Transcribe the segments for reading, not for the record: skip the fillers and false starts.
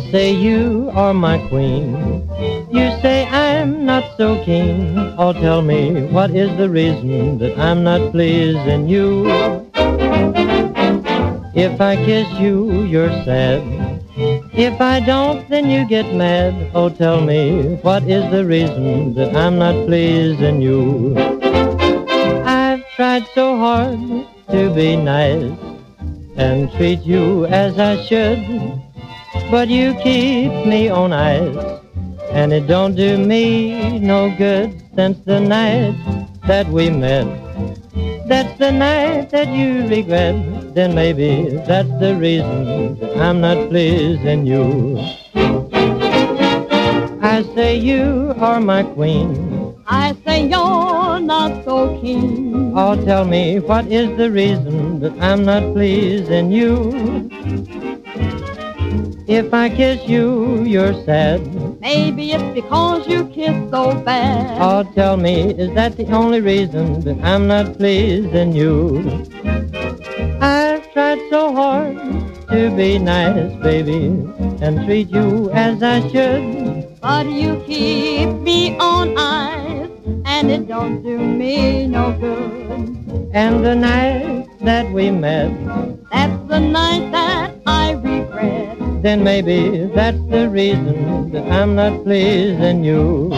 say you are my queen. You say I'm not so keen. Oh, tell me, what is the reason that I'm not pleasing you? If I kiss you, you're sad. If I don't, then you get mad. Oh, tell me, what is the reason that I'm not pleasing you? I've tried so hard to be nice and treat you as I should, but you keep me on ice, and it don't do me no good. Since the night that we met, that's the night that you regret. Then maybe that's the reason that I'm not pleasing you. I say you are my queen. I say you're not so keen. Oh, tell me, what is the reason that I'm not pleasing you? If I kiss you, you're sad. Maybe it's because you kiss so bad. Oh, tell me, is that the only reason that I'm not pleasing you? I've tried so hard to be nice, baby, and treat you as I should, but you keep me on ice, and it don't do me no good. And the night that we met, that's the night that I regret. Then maybe that's the reason that I'm not pleasing you.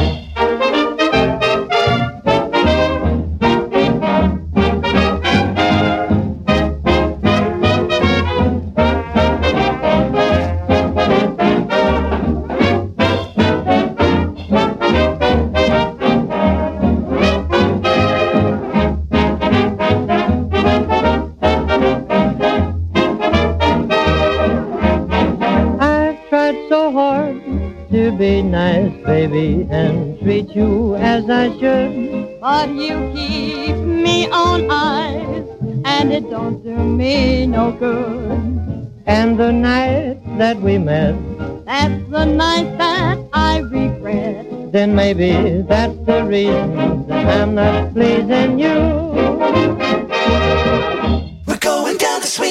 So hard to be nice, baby, and treat you as I should, but you keep me on ice, and it don't do me no good. And the night that we met, that's the night that I regret. Then maybe that's the reason that I'm not pleasing you.